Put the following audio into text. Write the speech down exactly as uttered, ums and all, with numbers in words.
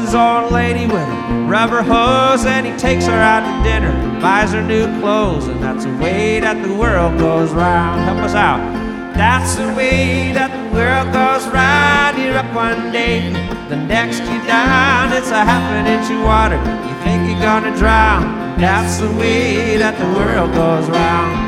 his old lady with a rubber hose, and he takes her out to dinner, buys her new clothes, and that's the way that the world goes round. Help us out. That's the way that the world goes round. You're up one day, the next you're down. It's a half an inch of water, you think you're gonna drown. That's the way that the world goes round.